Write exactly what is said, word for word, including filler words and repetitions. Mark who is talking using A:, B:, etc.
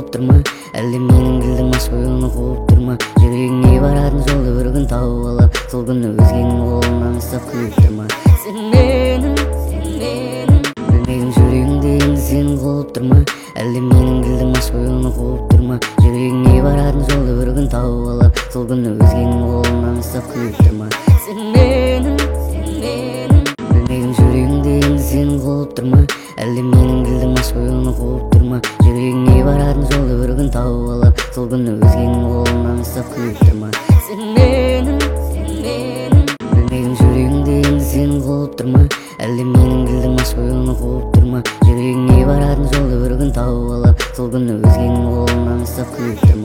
A: кууп турма, әлде менин килдим аш боюну кууп турма. Жүрөгүңө баратын жолду бір күн тауып алам, сол күнү өзгенин колунан ыстап күйүп турма. Сен менин, сен менин білмедім жүрегіңде енді сен қылып тұрма, әлде менің кілдім аш боюну кууп турма. Жүрегіңе баратын жолды бір күн тауып алам, сол күнү өзгенин колунан ыстап күйүп турма. Сен менин, сен менин білмедім жүрегіңде енді сен қылып тұрма, әлде менің кілдім аш боюну кууп турма. Жүрегіңе баратын жолды бір күн тауып алам, сол күнү өзгенин колунан ыстап күйүп турма. Сен менин, сен менин білмедім жүрегіңде енді сен қылып тұрма, әлде менің кілдім аш боюну кууп турма. Жүрегіңе баратын жолды бір күн тауып алам, сол күнү өзгенин колунан ыстап күйүп турма.